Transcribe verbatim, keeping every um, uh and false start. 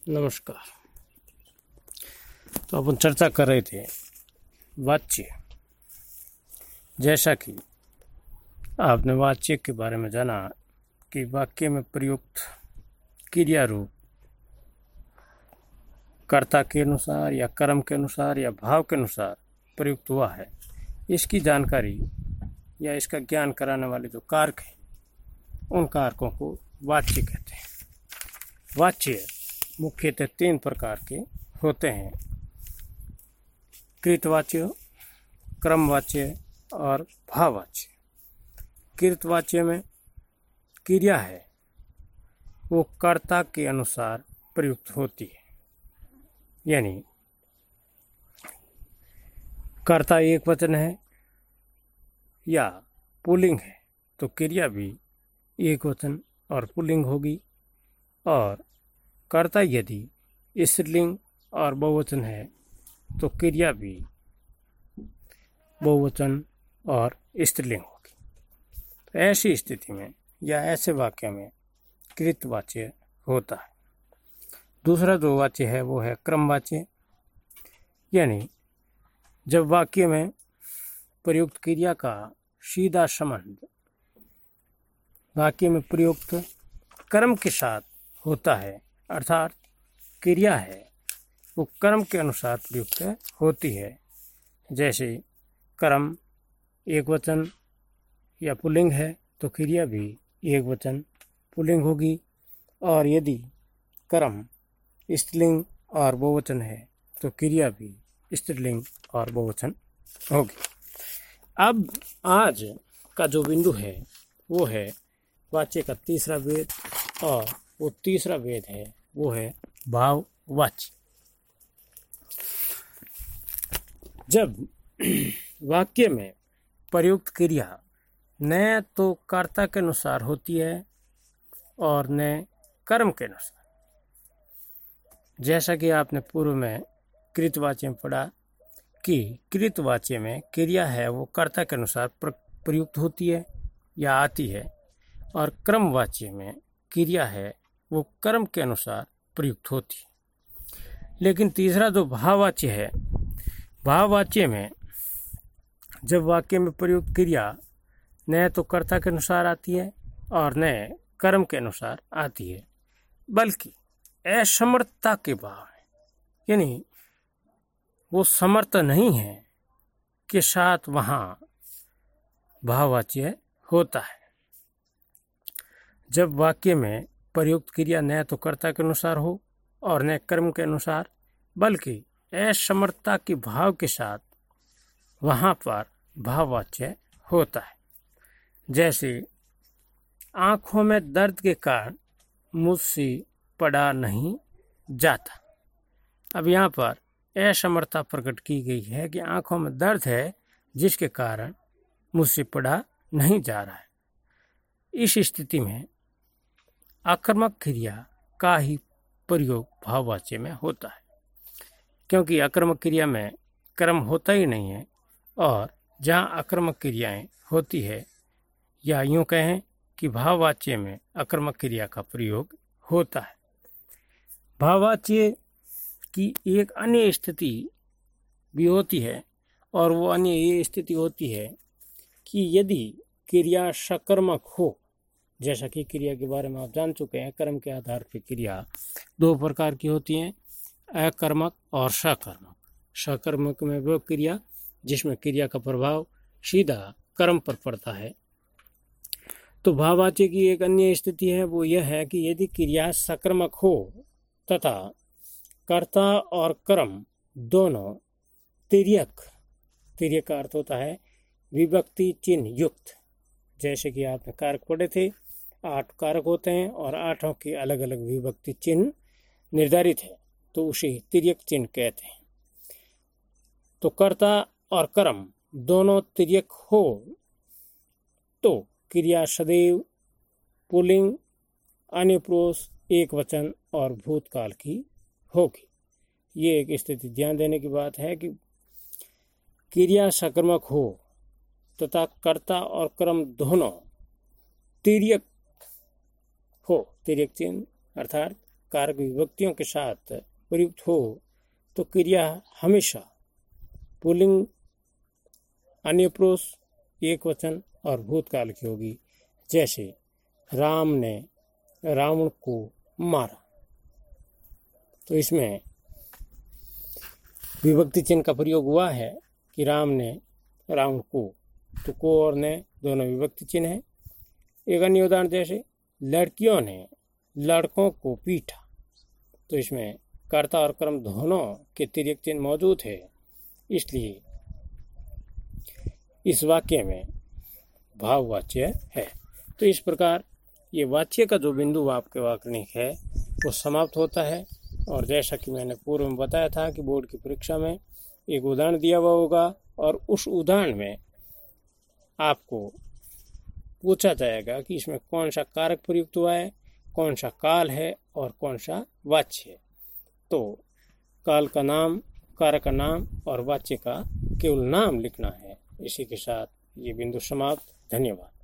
नमस्कार। तो अपन चर्चा कर रहे थे वाच्य। जैसा कि आपने वाच्य के बारे में जाना कि वाक्य में प्रयुक्त क्रिया रूप कर्ता के अनुसार या कर्म के अनुसार या भाव के अनुसार प्रयुक्त हुआ है, इसकी जानकारी या इसका ज्ञान कराने वाले जो कारक हैं उन कारकों को वाच्य कहते हैं। वाच्य मुख्यतः तीन प्रकार के होते हैं: कृतवाच्य, क्रमवाच्य और भाववाच्य। कृतवाच्य में क्रिया है वो कर्ता के अनुसार प्रयुक्त होती है, यानी कर्ता एक वचन है या पुल्लिंग है तो क्रिया भी एक वचन और पुल्लिंग होगी, और कर्ता यदि स्त्रीलिंग और बहुवचन है तो क्रिया भी बहुवचन और स्त्रीलिंग होगी। तो ऐसी स्थिति में या ऐसे वाक्य में कृतवाच्य होता है। दूसरा जो वाच्य है वो है क्रमवाच्य, यानी जब वाक्य में प्रयुक्त क्रिया का सीधा संबंध वाक्य में प्रयुक्त कर्म के साथ होता है, अर्थात क्रिया है वो कर्म के अनुसार प्रयुक्त होती है। जैसे कर्म एक वचन या पुल्लिंग है तो क्रिया भी एक वचन पुल्लिंग होगी, और यदि कर्म स्त्रीलिंग और बहुवचन है तो क्रिया भी स्त्रीलिंग और बहुवचन होगी। अब आज का जो बिंदु है वो है वाच्य का तीसरा भेद, और वो तीसरा भेद है वो है भाववाच्य। जब वाक्य में प्रयुक्त क्रिया न तो कर्ता के अनुसार होती है और न कर्म के अनुसार, जैसा कि आपने पूर्व में कृतवाच्य में पढ़ा कि कृतवाच्य में क्रिया है वो कर्ता के अनुसार प्रयुक्त होती है या आती है, और क्रमवाच्य में क्रिया है वो कर्म के अनुसार प्रयुक्त होती है। लेकिन तीसरा जो भाववाच्य है, भाववाच्य में जब वाक्य में प्रयुक्त क्रिया न तो कर्ता के अनुसार आती है और न कर्म के अनुसार आती है, बल्कि असमर्थता के भाव है, यानी वो समर्थ नहीं है के साथ वहाँ भाववाच्य होता है। जब वाक्य में प्रयुक्त क्रिया न तो कर्ता के अनुसार हो और न कर्म के अनुसार, बल्कि असमर्थता के भाव के साथ वहाँ पर भाववाच्य होता है। जैसे आँखों में दर्द के कारण मुझसे पढ़ा नहीं जाता। अब यहाँ पर असमर्थता प्रकट की गई है कि आँखों में दर्द है जिसके कारण मुझसे पढ़ा नहीं जा रहा है। इस स्थिति में आक्रामक क्रिया का ही प्रयोग भाववाच्य में होता है, क्योंकि आक्रामक क्रिया में कर्म होता ही नहीं है, और जहाँ आक्रामक क्रियाएं होती है या यूँ कहें कि भाववाच्य में आक्रामक क्रिया का प्रयोग होता है। भाववाच्य की एक अन्य स्थिति भी होती है, और वो अन्य ये स्थिति होती है कि यदि क्रिया सकर्मक हो, जैसा कि क्रिया के बारे में आप जान चुके हैं, कर्म के आधार पर क्रिया दो प्रकार की होती हैं, अकर्मक और सकर्मक। सकर्मक में वो क्रिया जिसमें क्रिया का प्रभाव सीधा कर्म पर पड़ता है। तो भाववाच्य की एक अन्य स्थिति है वो यह है कि यदि क्रिया सकर्मक हो तथा कर्ता और कर्म दोनों तिर्यक, तिर्यक का अर्थ होता है विभक्ति चिन्ह युक्त। जैसे कि आपने कारक पढ़े थे, आठ कारक होते हैं और आठों के अलग अलग विभक्ति चिन्ह निर्धारित है, तो उसे तिर्यक चिन्ह कहते हैं। तो कर्ता और कर्म दोनों तिर्यक हो तो क्रिया सदैव पुल्लिंग, अनिपुरुष, एक वचन और भूतकाल की होगी। ये एक स्थिति ध्यान देने की बात है कि क्रिया सकर्मक हो तथा कर्ता और कर्म दोनों तिर्यक हो, तिर्यक चिन्ह अर्थात कारक विभक्तियों के साथ प्रयुक्त हो तो क्रिया हमेशा पुल्लिंग, अन्य पुरुष, एक वचन और भूतकाल की होगी। जैसे राम ने रावण को मारा, तो इसमें विभक्ति चिन्ह का प्रयोग हुआ है कि राम ने रावण को, तो को और ने दोनों विभक्ति चिन्ह है। एक अन्य उदाहरण जैसे लड़कियों ने लड़कों को पीटा, तो इसमें कर्ता और कर्म दोनों के तिर्यक चिन्ह मौजूद है, इसलिए इस वाक्य में भाववाच्य है। तो इस प्रकार ये वाच्य का जो बिंदु आपके वाक्यनिक है वो समाप्त होता है। और जैसा कि मैंने पूर्व में बताया था कि बोर्ड की परीक्षा में एक उदाहरण दिया हुआ होगा और उस उदाहरण में आपको पूछा जाएगा कि इसमें कौन सा कारक प्रयुक्त हुआ है, कौन सा काल है और कौन सा वाच्य है। तो काल का नाम, कारक का नाम और वाच्य का केवल नाम लिखना है। इसी के साथ ये बिंदु समाप्त। धन्यवाद।